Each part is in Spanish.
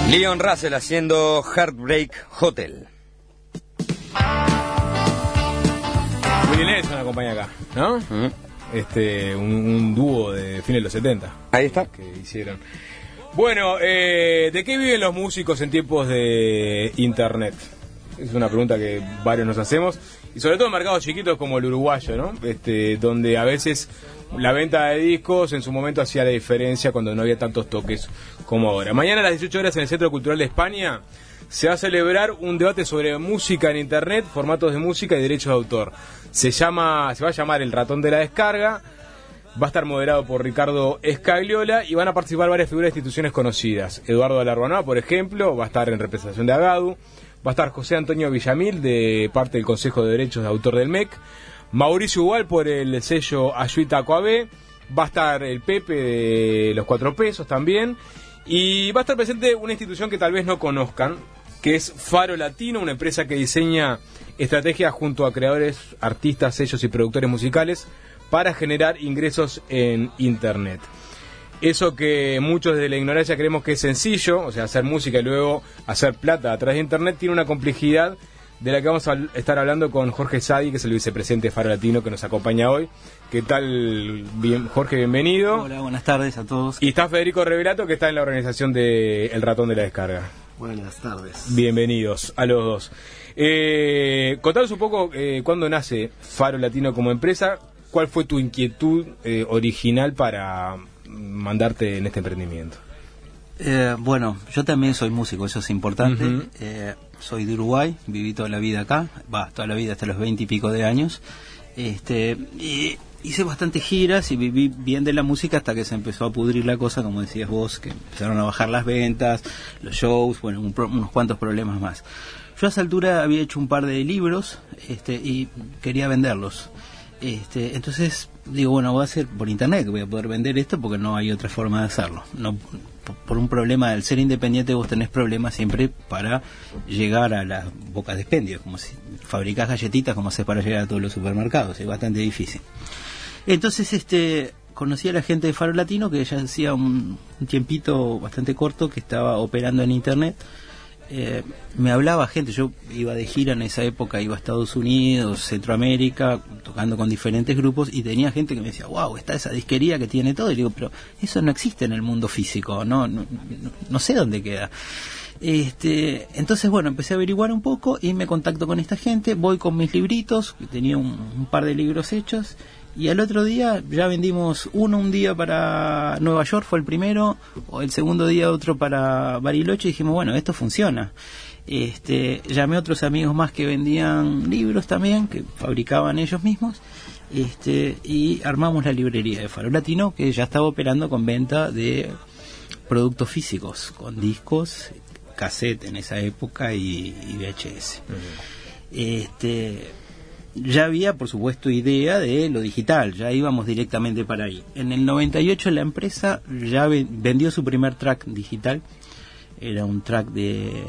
Leon Russell haciendo Heartbreak Hotel. Willie Nelson acompaña acá, ¿no? Un dúo de fines de los 70. Ahí está. Que hicieron. Bueno, ¿de qué viven los músicos en tiempos de internet? Es una pregunta que varios nos hacemos. Y sobre todo en mercados chiquitos como el uruguayo, ¿no? Donde a veces la venta de discos en su momento hacía la diferencia cuando no había tantos toques como ahora. Mañana a las 18 horas en el Centro Cultural de España se va a celebrar un debate sobre música en internet, formatos de música y derechos de autor. Se va a llamar El Ratón de la Descarga. Va a estar moderado por Ricardo Escagliola y van a participar varias figuras de instituciones conocidas. Eduardo Alarbaná, por ejemplo, va a estar en representación de Agadu. Va a estar José Antonio Villamil, de parte del Consejo de Derechos de Autor del MEC. Mauricio Ubal, por el sello Ayuita Coabé. Va a estar el Pepe de Los Cuatro Pesos también. Y va a estar presente una institución que tal vez no conozcan, que es Faro Latino, una empresa que diseña estrategias junto a creadores, artistas, sellos y productores musicales para generar ingresos en internet. Eso que muchos desde la ignorancia creemos que es sencillo, o sea, hacer música y luego hacer plata a través de internet, tiene una complejidad de la que vamos a estar hablando con Jorge Sadi, que es el vicepresidente de Faro Latino, que nos acompaña hoy. ¿Qué tal, Jorge? Bienvenido. Hola, buenas tardes a todos. Y está Federico Revelato, que está en la organización de El Ratón de la Descarga. Buenas tardes. Bienvenidos a los dos. Contanos un poco cuándo nace Faro Latino como empresa. ¿Cuál fue tu inquietud original para mandarte en este emprendimiento? Bueno, yo también soy músico, eso es importante. Uh-huh. Soy de Uruguay, viví toda la vida acá, toda la vida hasta los 20 y pico de años. Y hice bastantes giras y viví bien de la música hasta que se empezó a pudrir la cosa, como decías vos, que empezaron a bajar las ventas, los shows, bueno, unos cuantos problemas más. Yo a esa altura había hecho un par de libros y quería venderlos. Entonces digo, bueno, voy a hacer por internet, voy a poder vender esto porque no hay otra forma de hacerlo. No, por un problema del ser independiente vos tenés problemas siempre para llegar a las bocas de expendio, como si fabricás galletitas, como haces para llegar a todos los supermercados, es bastante difícil. Entonces conocí a la gente de Faro Latino, que ya hacía un tiempito bastante corto que estaba operando en internet. Me hablaba gente, yo iba de gira en esa época, iba a Estados Unidos, Centroamérica, tocando con diferentes grupos, y tenía gente que me decía, wow, está esa disquería que tiene todo, y digo, pero eso no existe en el mundo físico, no sé dónde queda. Entonces bueno, empecé a averiguar un poco y me contacto con esta gente, voy con mis libritos, tenía un par de libros hechos, y al otro día ya vendimos un día para Nueva York, fue el primero, o el segundo día otro para Bariloche, y dijimos, bueno, esto funciona. Llamé a otros amigos más que vendían libros también, que fabricaban ellos mismos, y armamos la librería de Faro Latino, que ya estaba operando con venta de productos físicos, con discos, cassette en esa época y VHS. Uh-huh. Ya había, por supuesto, idea de lo digital, ya íbamos directamente para ahí. En el 98 la empresa ya vendió su primer track digital, era un track de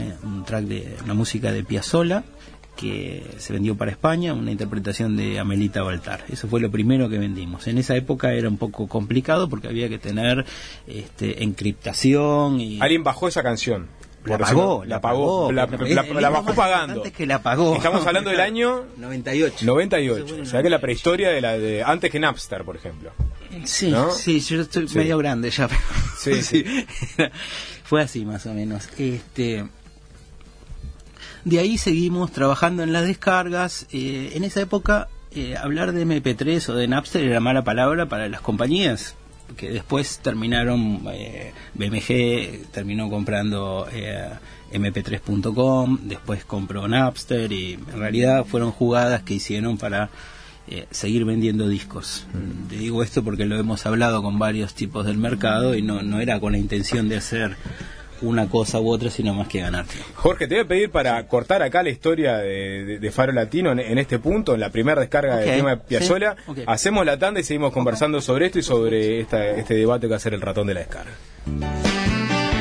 una música de Piazzolla que se vendió para España, una interpretación de Amelita Baltar. Eso fue lo primero que vendimos. En esa época era un poco complicado porque había que tener encriptación y... ¿Alguien bajó esa canción? La pagó. La bajó pagando. Que la pagó. Estamos hablando del año 98. 98. O sea que la prehistoria de antes que Napster, por ejemplo. Sí, ¿no? Sí, yo estoy medio grande ya. Pero sí. Fue así más o menos. De ahí seguimos trabajando en las descargas. En esa época hablar de MP3 o de Napster era mala palabra para las compañías, que después terminaron, BMG terminó comprando mp3.com, después compró Napster, y en realidad fueron jugadas que hicieron para seguir vendiendo discos. Te digo esto porque lo hemos hablado con varios tipos del mercado y no era con la intención de hacer una cosa u otra, sino más que ganarte. Jorge, te voy a pedir para cortar acá la historia de Faro Latino en este punto, en la primera descarga del tema de Piazzolla. Sí. Okay. Hacemos la tanda y seguimos conversando sobre esto y sobre este debate que va a ser El Ratón de la Descarga. Estamos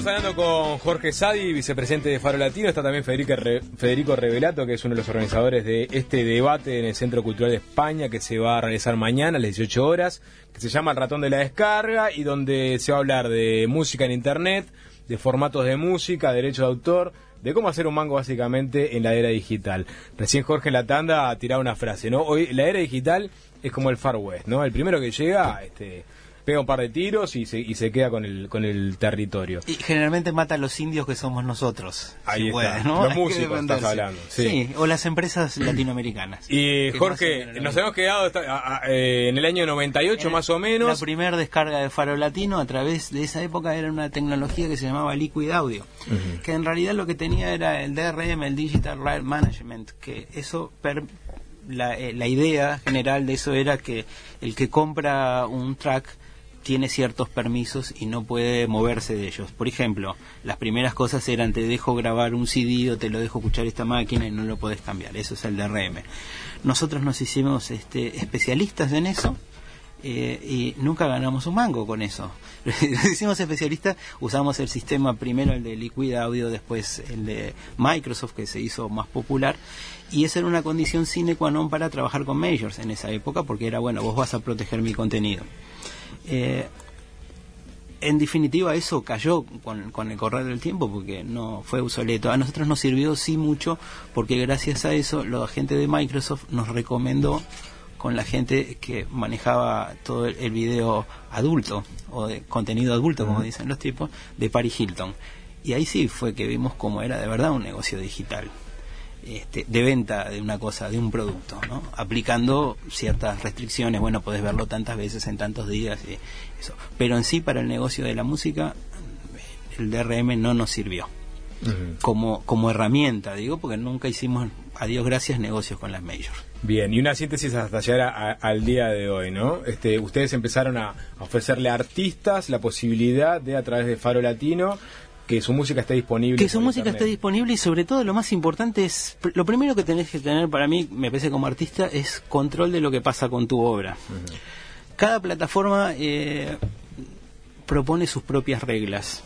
Estamos hablando con Jorge Sadi, vicepresidente de Faro Latino. Está también Federico Revelato, que es uno de los organizadores de este debate en el Centro Cultural de España, que se va a realizar mañana a las 18 horas, que se llama El Ratón de la Descarga, y donde se va a hablar de música en Internet, de formatos de música, derechos de autor, de cómo hacer un mango básicamente en la era digital. Recién Jorge en la tanda ha tirado una frase, ¿no? Hoy la era digital es como el Far West, ¿no? El primero que llega, pega un par de tiros y se queda con el territorio. Y generalmente mata a los indios que somos nosotros. Ahí si está, puede, ¿no? los músicos estás hablando. Sí, o las empresas latinoamericanas. Y Jorge, nos hemos quedado en el año 98 más o menos. La primera descarga de Faro Latino a través de esa época era una tecnología que se llamaba Liquid Audio, que en realidad lo que tenía era el DRM, el Digital Right Management, que eso... La idea general de eso era que el que compra un track tiene ciertos permisos y no puede moverse de ellos. Por ejemplo, las primeras cosas eran: te dejo grabar un CD o te lo dejo escuchar esta máquina y no lo podés cambiar. Eso es el DRM. Nosotros nos hicimos especialistas en eso y nunca ganamos un mango con eso. Nos hicimos especialistas, usamos el sistema, primero el de Liquid Audio, después el de Microsoft, que se hizo más popular, y esa era una condición sine qua non para trabajar con majors en esa época, porque era, bueno, vos vas a proteger mi contenido. En definitiva, eso cayó con el correr del tiempo, porque no fue obsoleto. A nosotros nos sirvió sí mucho, porque gracias a eso la gente de Microsoft nos recomendó con la gente que manejaba todo el video adulto, o de contenido adulto, como dicen los tipos, de Paris Hilton. Y ahí sí fue que vimos cómo era de verdad un negocio digital, de venta de una cosa, de un producto, ¿no? Aplicando ciertas restricciones. Bueno, podés verlo tantas veces en tantos días y eso. Pero en sí, para el negocio de la música, el DRM no nos sirvió como herramienta, digo, porque nunca hicimos, a Dios gracias, negocios con las majors. Bien, y una síntesis hasta llegar al día de hoy, ¿no? Ustedes empezaron a ofrecerle a artistas la posibilidad de, a través de Faro Latino, que su música esté disponible. Que su música esté disponible, y sobre todo lo más importante es, lo primero que tenés que tener, para mí, me parece, como artista, es control de lo que pasa con tu obra. Cada plataforma propone sus propias reglas.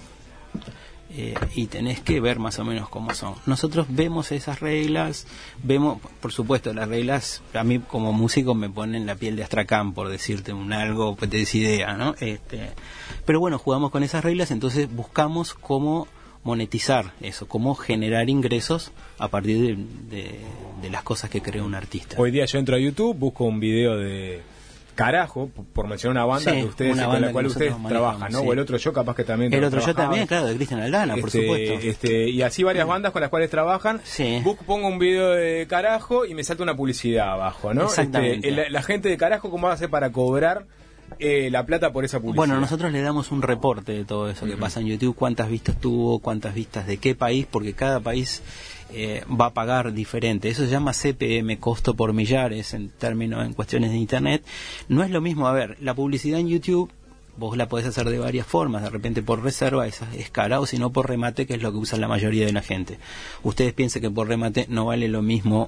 Y tenés que ver más o menos cómo son. Nosotros vemos esas reglas, vemos, por supuesto, las reglas a mí como músico me ponen la piel de astracán, por decirte algo, pues te des idea, ¿no? Pero bueno, jugamos con esas reglas, entonces buscamos cómo monetizar eso, cómo generar ingresos a partir de las cosas que crea un artista. Hoy día yo entro a YouTube, busco un video de Carajo, por mencionar una banda, sí, que ustedes, con la cual ustedes trabajan, ¿no? Sí. O el Otro Yo, capaz que también. El Otro Yo también, claro, de Cristian Aldana, por supuesto. Y así varias bandas con las cuales trabajan. Sí. Pongo un video de Carajo y me salta una publicidad abajo, ¿no? Exactamente. La gente de Carajo, ¿cómo hace para cobrar la plata por esa publicidad? Bueno, nosotros le damos un reporte de todo eso que pasa en YouTube, cuántas vistas tuvo, cuántas vistas de qué país, porque cada país va a pagar diferente. Eso se llama CPM, costo por millares, en cuestiones de Internet. No es lo mismo, a ver, la publicidad en YouTube vos la podés hacer de varias formas, de repente por reserva, esa es cara, o si no por remate, que es lo que usa la mayoría de la gente. Ustedes piensen que por remate no vale lo mismo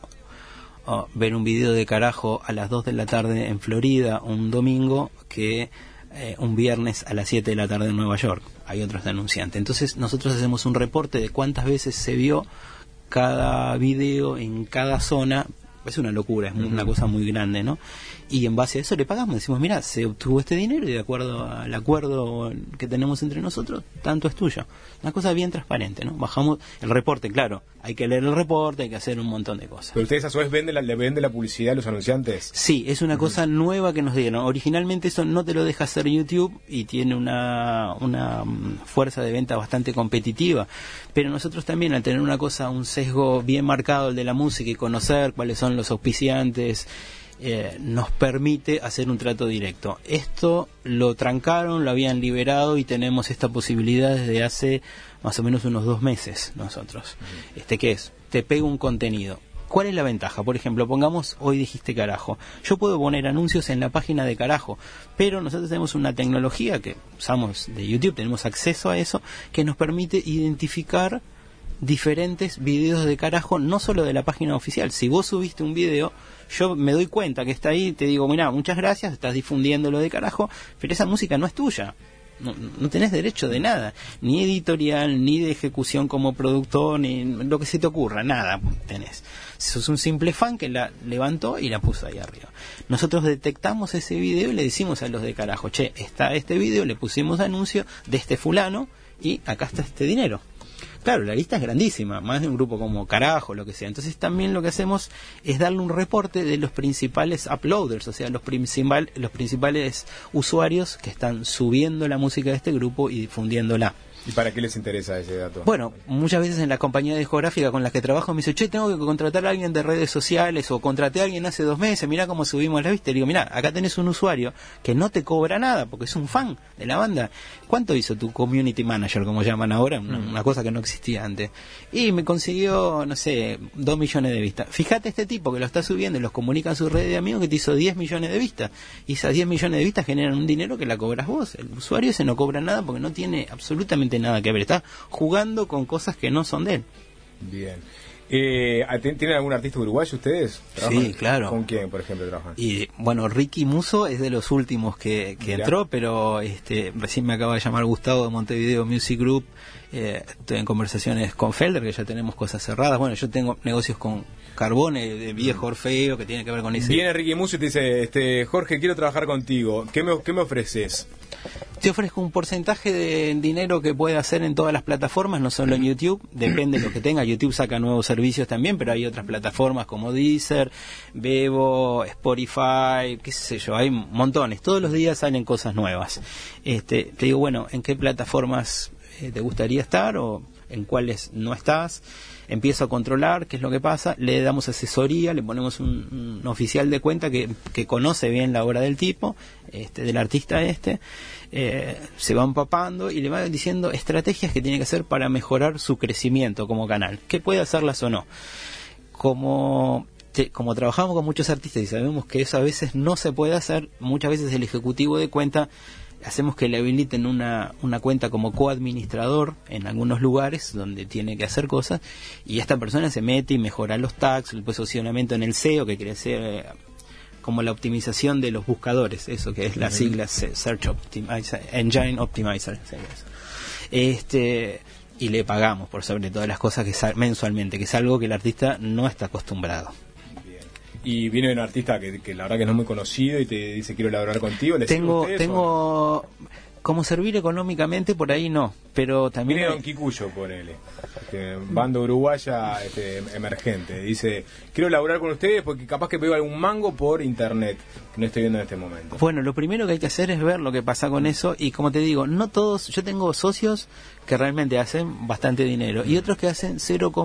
ver un video de Carajo a las 2 de la tarde en Florida un domingo que un viernes a las 7 de la tarde en Nueva York. Hay otros denunciantes. Entonces nosotros hacemos un reporte de cuántas veces se vio cada video en cada zona. Es una locura, es una cosa muy grande, ¿no? Y en base a eso le pagamos, decimos, mira, se obtuvo este dinero y de acuerdo al acuerdo que tenemos entre nosotros, tanto es tuyo. Una cosa bien transparente, ¿no? Bajamos el reporte, claro, hay que leer el reporte, hay que hacer un montón de cosas. ¿Pero ustedes a su vez venden la publicidad a los anunciantes? Sí, es una cosa nueva que nos dieron. Originalmente eso no te lo deja hacer YouTube y tiene una fuerza de venta bastante competitiva, pero nosotros también, al tener una cosa, un sesgo bien marcado, el de la música, y conocer cuáles son los auspiciantes, nos permite hacer un trato directo. Esto lo trancaron, lo habían liberado y tenemos esta posibilidad desde hace más o menos unos 2 meses nosotros. ¿Qué es? Te pego un contenido. ¿Cuál es la ventaja? Por ejemplo, pongamos, hoy dijiste Carajo. Yo puedo poner anuncios en la página de Carajo, pero nosotros tenemos una tecnología que usamos de YouTube, tenemos acceso a eso, que nos permite identificar diferentes videos de Carajo, no solo de la página oficial. Si vos subiste un video, yo me doy cuenta que está ahí, te digo, mirá, muchas gracias, estás difundiendo lo de Carajo, pero esa música no es tuya. no tenés derecho de nada, ni editorial, ni de ejecución como productor, ni lo que se te ocurra, nada tenés. Sos un simple fan que la levantó y la puso ahí arriba. Nosotros detectamos ese video y le decimos a los de carajo, che, está este video, le pusimos anuncio de este fulano y acá está este dinero. Claro, la lista es grandísima, más de un grupo como Carajo, lo que sea. Entonces también lo que hacemos es darle un reporte de los principales uploaders, o sea, los principales usuarios que están subiendo la música de este grupo y difundiéndola. ¿Y para qué les interesa ese dato? Bueno, muchas veces en la compañía discográfica con las que trabajo me dice, che, tengo que contratar a alguien de redes sociales, o contraté a alguien hace 2 meses, mirá cómo subimos la vista. Y digo, mirá, acá tenés un usuario que no te cobra nada porque es un fan de la banda. ¿Cuánto hizo tu community manager, como llaman ahora? Una cosa que no existía antes. Y me consiguió, no sé, 2 millones de vistas. Fíjate este tipo que lo está subiendo y los comunica en su red de amigos que te hizo 10 millones de vistas. Y esas 10 millones de vistas generan un dinero que la cobras vos. El usuario ese no cobra nada porque no tiene absolutamente nada que ver, está jugando con cosas que no son de él. Bien. ¿Tienen algún artista uruguayo ustedes? Sí, claro. ¿Con quién, por ejemplo, trabajan? Y bueno, Ricky Musso es de los últimos que entró, pero recién me acaba de llamar Gustavo de Montevideo Music Group. Estoy en conversaciones con Felder, que ya tenemos cosas cerradas. Bueno, yo tengo negocios con Carbone, de Viejo Orfeo, que tiene que ver con ese. Viene Ricky Musso y te dice, Jorge, quiero trabajar contigo. ¿Qué me ofreces? Te ofrezco un porcentaje de dinero que puede hacer en todas las plataformas, no solo en YouTube, depende de lo que tenga. YouTube saca nuevos servicios también, pero hay otras plataformas como Deezer, Vevo, Spotify, qué sé yo, hay montones. Todos los días salen cosas nuevas. Te digo, bueno, ¿en qué plataformas te gustaría estar o en cuáles no estás? Empiezo a controlar qué es lo que pasa, le damos asesoría, le ponemos un oficial de cuenta que conoce bien la obra del tipo, del artista se va empapando y le va diciendo estrategias que tiene que hacer para mejorar su crecimiento como canal, que puede hacerlas o no. Como trabajamos con muchos artistas y sabemos que eso a veces no se puede hacer, muchas veces el ejecutivo de cuenta hacemos que le habiliten una cuenta como coadministrador en algunos lugares donde tiene que hacer cosas, y esta persona se mete y mejora los tags, el posicionamiento en el SEO, que quiere decir como la optimización de los buscadores, eso que es la sigla Search Optimizer, Engine Optimizer, y le pagamos por sobre todas las cosas mensualmente, que es algo que el artista no está acostumbrado. Y viene un artista que la verdad que no es muy conocido y te dice quiero elaborar contigo. Tengo como servir económicamente por ahí no, pero también viene Don Kikuyo, ponele, banda uruguaya emergente, dice quiero elaborar con ustedes porque capaz que veo algún mango por internet que no estoy viendo en este momento. Bueno, lo primero que hay que hacer es ver lo que pasa con eso, y como te digo, no todos, yo tengo socios que realmente hacen bastante dinero y otros que hacen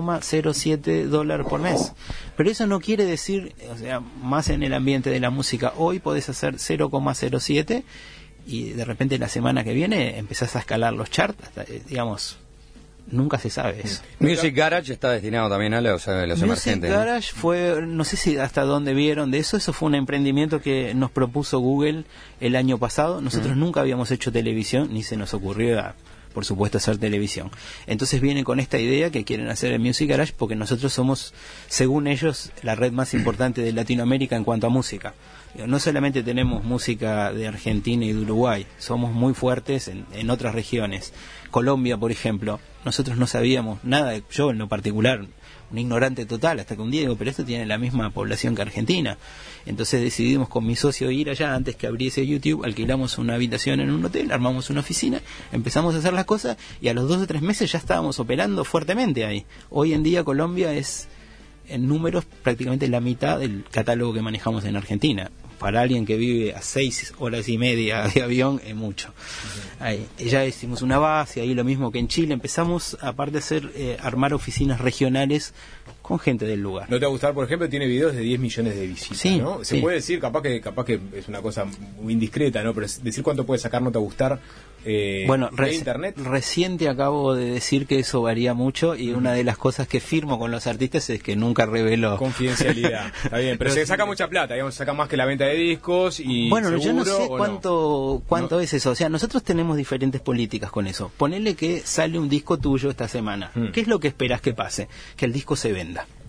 $0.07 por mes, pero eso no quiere decir, o sea, más en el ambiente de la música, hoy podés hacer 0,07 y de repente la semana que viene empezás a escalar los charts, digamos, nunca se sabe eso. Music Garage está destinado también a los emergentes. Music Garage fue, no sé si hasta dónde vieron de eso fue un emprendimiento que nos propuso Google el año pasado. Nosotros nunca habíamos hecho televisión, ni se nos ocurrió por supuesto hacer televisión. Entonces vienen con esta idea que quieren hacer el Music Garage porque nosotros somos, según ellos, la red más importante de Latinoamérica en cuanto a música. No solamente tenemos música de Argentina y de Uruguay, somos muy fuertes en otras regiones. Colombia, por ejemplo, nosotros no sabíamos nada, yo en lo particular, un ignorante total, hasta que un día digo, pero esto tiene la misma población que Argentina. Entonces decidimos con mi socio ir allá antes que abriese YouTube, alquilamos una habitación en un hotel, armamos una oficina, empezamos a hacer las cosas y a los 2 o 3 meses ya estábamos operando fuertemente ahí. Hoy en día Colombia es en números prácticamente la mitad del catálogo que manejamos en Argentina. Para alguien que vive a 6 horas y media de avión es mucho. Ahí, ya hicimos una base, ahí lo mismo que en Chile. Empezamos, aparte de hacer, armar oficinas regionales con gente del lugar. ¿No te va a gustar, por ejemplo, tiene videos de 10 millones de visitas, sí, ¿no? Se puede decir, capaz que es una cosa muy indiscreta, ¿no? Pero decir cuánto puede sacar no te va a gustar. Bueno, internet. Recién te acabo de decir que eso varía mucho y una de las cosas que firmo con los artistas es que nunca revelo confidencialidad. Está bien, pero se saca mucha plata, digamos, se saca más que la venta de discos y bueno, yo no sé cuánto es eso. O sea, nosotros tenemos diferentes políticas con eso. Ponele que sale un disco tuyo esta semana. ¿Qué es lo que esperás que pase? Que el disco se venda.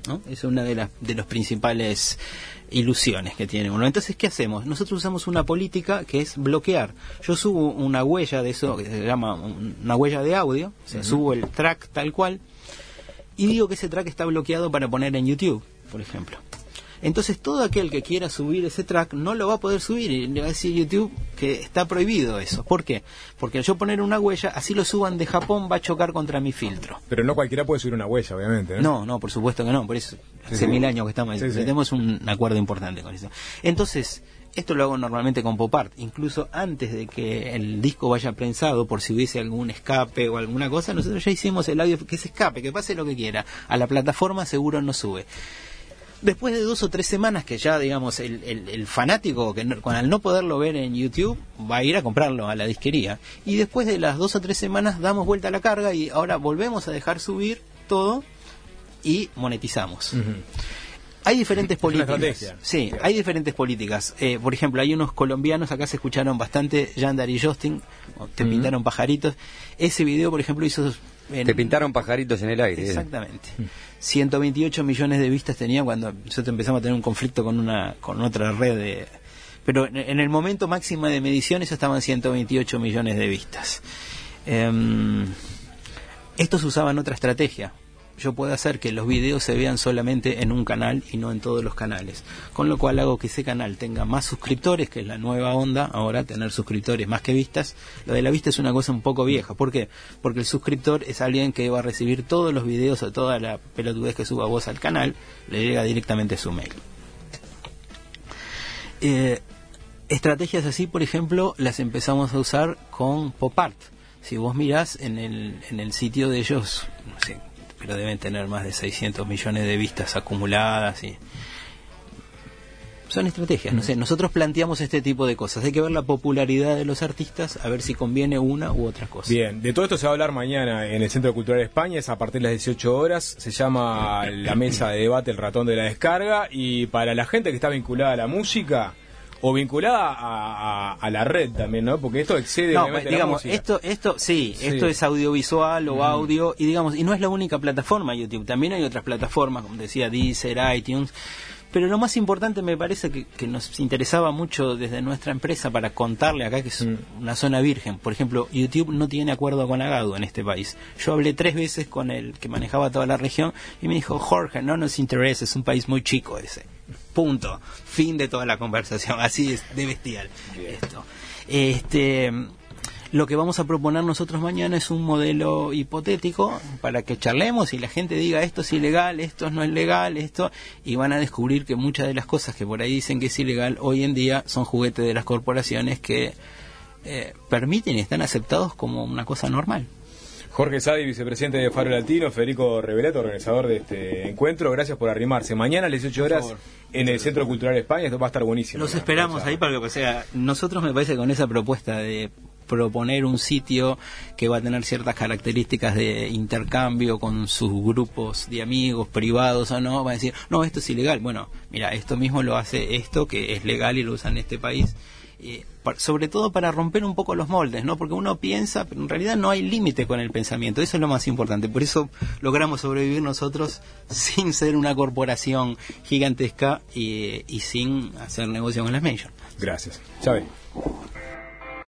¿no? Es una de los principales ilusiones que tiene uno. Entonces, ¿qué hacemos? Nosotros usamos una política que es bloquear. Yo subo una huella de eso, que se llama una huella de audio, o sea, subo el track tal cual, y digo que ese track está bloqueado para poner en YouTube, por ejemplo. Entonces todo aquel que quiera subir ese track no lo va a poder subir y le va a decir YouTube que está prohibido eso. ¿Por qué? Porque al yo poner una huella, así lo suban de Japón, va a chocar contra mi filtro. Pero no cualquiera puede subir una huella, obviamente, ¿no? No, por supuesto que no. Por eso hace 1000 años que estamos. Tenemos un acuerdo importante con eso. Entonces, esto lo hago normalmente con pop art. Incluso antes de que el disco vaya prensado, por si hubiese algún escape o alguna cosa, nosotros ya hicimos el audio que se escape, que pase lo que quiera. A la plataforma seguro no sube. Después de 2 o 3 semanas que ya, digamos, el fanático, que al no poderlo ver en YouTube, va a ir a comprarlo a la disquería. Y después de las 2 o 3 semanas damos vuelta a la carga y ahora volvemos a dejar subir todo y monetizamos. Hay diferentes políticas. Sí, hay diferentes políticas. Por ejemplo, hay unos colombianos, acá se escucharon bastante, Yandar y Justin, Te pintaron pajaritos. Ese video, por ejemplo, hizo... Te pintaron pajaritos en el aire. Exactamente. 128 millones de vistas tenía cuando nosotros empezamos a tener un conflicto con otra red pero en el momento máximo de medición eso estaban 128 millones de vistas. Estos usaban otra estrategia. Yo puedo hacer que los videos se vean solamente en un canal y no en todos los canales, con lo cual hago que ese canal tenga más suscriptores, que es la nueva onda ahora, tener suscriptores más que vistas. Lo de la vista es una cosa un poco vieja. ¿Por qué? Porque el suscriptor es alguien que va a recibir todos los videos o toda la pelotudez que suba vos al canal, le llega directamente a su mail. Estrategias así, por ejemplo, las empezamos a usar con pop art. Si vos mirás en el sitio de ellos, no sé, pero deben tener más de 600 millones de vistas acumuladas y son estrategias, no sé, nosotros planteamos este tipo de cosas, hay que ver la popularidad de los artistas, a ver si conviene una u otra cosa. Bien, de todo esto se va a hablar mañana en el Centro Cultural de España, es a partir de las 18 horas, se llama la mesa de debate El Ratón de la Descarga, y para la gente que está vinculada a la música o vinculada a la red también, ¿no? Porque esto excede obviamente digamos, la música. Esto es audiovisual o audio, y digamos, y no es la única plataforma YouTube, también hay otras plataformas, como decía, Deezer, iTunes, pero lo más importante me parece que nos interesaba mucho desde nuestra empresa para contarle acá que es una zona virgen. Por ejemplo, YouTube no tiene acuerdo con Agado en este país. Yo hablé 3 veces con el que manejaba toda la región y me dijo, Jorge, no nos interesa, es un país muy chico ese. Punto. Fin de toda la conversación. Así es de bestial. Bien. Esto. Lo que vamos a proponer nosotros mañana es un modelo hipotético para que charlemos y la gente diga esto es ilegal, esto no es legal, y van a descubrir que muchas de las cosas que por ahí dicen que es ilegal hoy en día son juguetes de las corporaciones que permiten y están aceptados como una cosa normal. Jorge Sadi, vicepresidente de Faro Latino, Federico Revelato, organizador de este encuentro, gracias por arrimarse. Mañana a las 18 horas en el Centro Cultural de España, esto va a estar buenísimo. Los esperamos ahí para que, o sea, nosotros me parece que con esa propuesta de proponer un sitio que va a tener ciertas características de intercambio con sus grupos de amigos privados o no, va a decir, no, esto es ilegal. Bueno, mira, esto mismo lo hace esto, que es legal y lo usa en este país. Sobre todo para romper un poco los moldes, ¿no? Porque uno piensa, pero en realidad no hay límite con el pensamiento, eso es lo más importante. Por eso logramos sobrevivir nosotros sin ser una corporación gigantesca y sin hacer negocio con las majors. Gracias. Chávez.